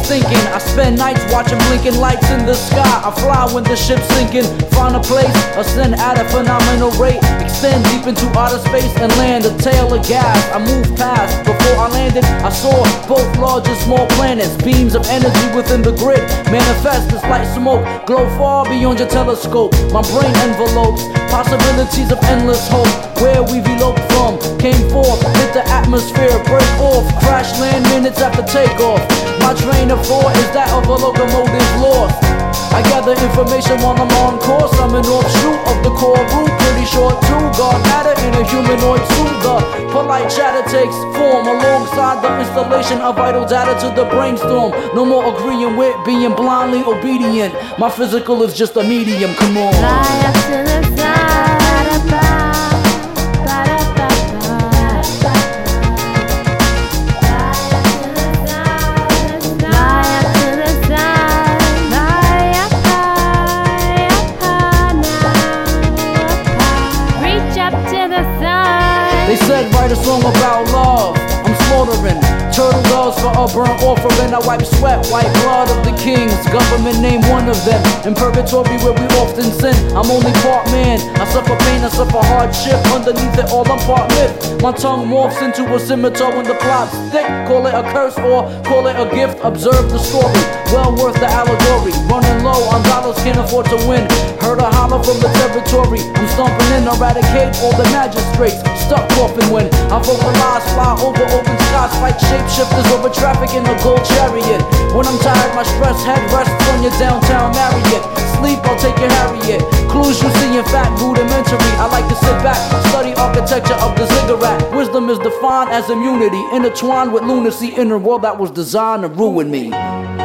thinking. I spend nights watching blinking lights in the sky. I fly when the ship's sinking. Find a place, ascend at a phenomenal rate. Extend deep into outer space and land a tail of gas. I move past. Before I landed, I saw both large and small planets. Beams of energy within the grid manifest as light smoke. Glow far beyond your telescope. My brain envelopes possibilities of endless hope. Where we've eloped from, came forth, hit the atmosphere, break off, crash land minutes after takeoff. My train of thought is that of a locomotive lost. I gather information while I'm on course. I'm an offshoot of the core root, pretty short too. God matter in a humanoid suit. The polite chatter takes form alongside the installation of vital data to the brainstorm. No more agreeing with being blindly obedient. My physical is just a medium, come on. Fly up to the side. They said write a song about love. I'm slaughtering turtle doves for a burnt offering. I wipe sweat, white blood of the kings. Government name one of them. In purgatory where we often sin. I'm only part man. I suffer pain, I suffer hardship. Underneath it all I'm part myth. My tongue morphs into a scimitar when the plot's thick. Call it a curse or call it a gift. Observe the story, well worth the allegory. Running low on dollars, can't afford to win. Heard a holler from the territory. I'm stomping in, eradicate all the magistrates. Stuck coughing when I vocalize, fly over open skies, fight shapeshifters over traffic in a gold chariot. When I'm tired, my stress head rests on your downtown Marriott. Sleep, I'll take your Harriet. Clues you see in fact rudimentary. I like to sit back, study architecture of the ziggurat. Wisdom is defined as immunity, intertwined with lunacy in a world that was designed to ruin me.